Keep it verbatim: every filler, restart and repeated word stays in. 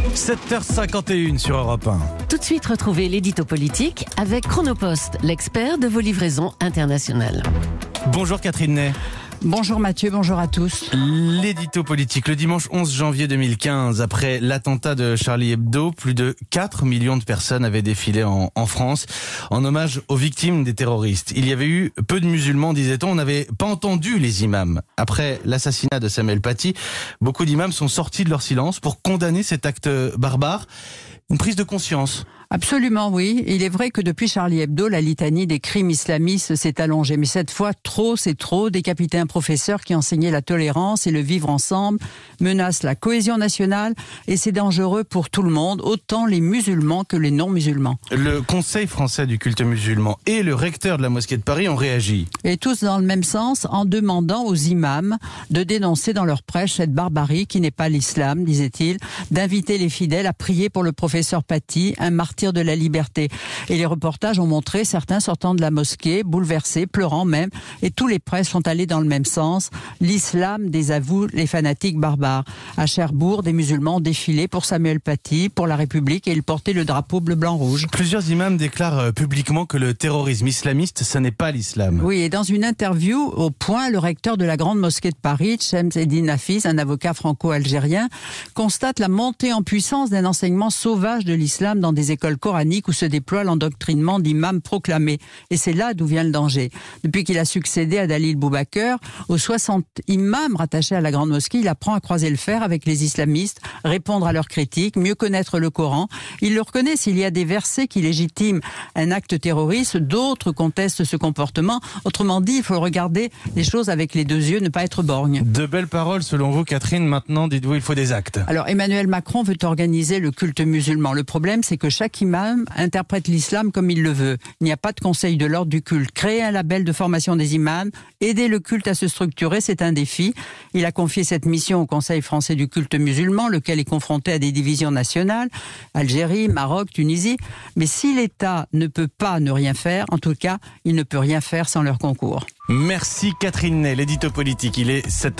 sept heures cinquante et une sur Europe un. Tout de suite, retrouvez l'édito politique avec Chronopost, l'expert de vos livraisons internationales. Bonjour Catherine Ney. Bonjour Mathieu, bonjour à tous. L'édito politique, le dimanche onze janvier deux mille quinze, après l'attentat de Charlie Hebdo, plus de quatre millions de personnes avaient défilé en, en France en hommage aux victimes des terroristes. Il y avait eu peu de musulmans, disait-on, on n'avait pas entendu les imams. Après l'assassinat de Samuel Paty, beaucoup d'imams sont sortis de leur silence pour condamner cet acte barbare. Une prise de conscience. Absolument, oui. Il est vrai que depuis Charlie Hebdo, la litanie des crimes islamistes s'est allongée. Mais cette fois, trop, c'est trop. Décapiter un professeur qui enseignait la tolérance et le vivre ensemble menace la cohésion nationale et c'est dangereux pour tout le monde, autant les musulmans que les non-musulmans. Le Conseil français du culte musulman et le recteur de la mosquée de Paris ont réagi. Et tous dans le même sens, en demandant aux imams de dénoncer dans leur prêche cette barbarie qui n'est pas l'islam, disait-il, d'inviter les fidèles à prier pour le professeur Paty, un martyr de la liberté. Et les reportages ont montré certains sortant de la mosquée, bouleversés, pleurant même, et tous les prêches sont allés dans le même sens. L'islam désavoue les fanatiques barbares. À Cherbourg, des musulmans ont défilé pour Samuel Paty, pour la République, et ils portaient le drapeau bleu-blanc-rouge. Plusieurs imams déclarent publiquement que le terrorisme islamiste, ce n'est pas l'islam. Oui, et dans une interview au Point, le recteur de la grande mosquée de Paris, Shems Eddine Hafiz, un avocat franco-algérien, constate la montée en puissance d'un enseignement sauvage de l'islam dans des écoles coranique où se déploie l'endoctrinement d'imams proclamés. Et c'est là d'où vient le danger. Depuis qu'il a succédé à Dalil Boubaker, aux soixante imams rattachés à la grande mosquée, il apprend à croiser le fer avec les islamistes, répondre à leurs critiques, mieux connaître le Coran. Il le reconnaît, s'il y a des versets qui légitiment un acte terroriste, d'autres contestent ce comportement. Autrement dit, il faut regarder les choses avec les deux yeux, ne pas être borgne. De belles paroles selon vous, Catherine. Maintenant, dites-vous, il faut des actes. Alors, Emmanuel Macron veut organiser le culte musulman. Le problème, c'est que chaque imam interprète l'islam comme il le veut. Il n'y a pas de conseil de l'ordre du culte. Créer un label de formation des imams, aider le culte à se structurer, c'est un défi. Il a confié cette mission au Conseil français du culte musulman, lequel est confronté à des divisions nationales, Algérie, Maroc, Tunisie. Mais si l'État ne peut pas ne rien faire, en tout cas, il ne peut rien faire sans leur concours. Merci Catherine Ney, l'édito politique. Il est sept heures.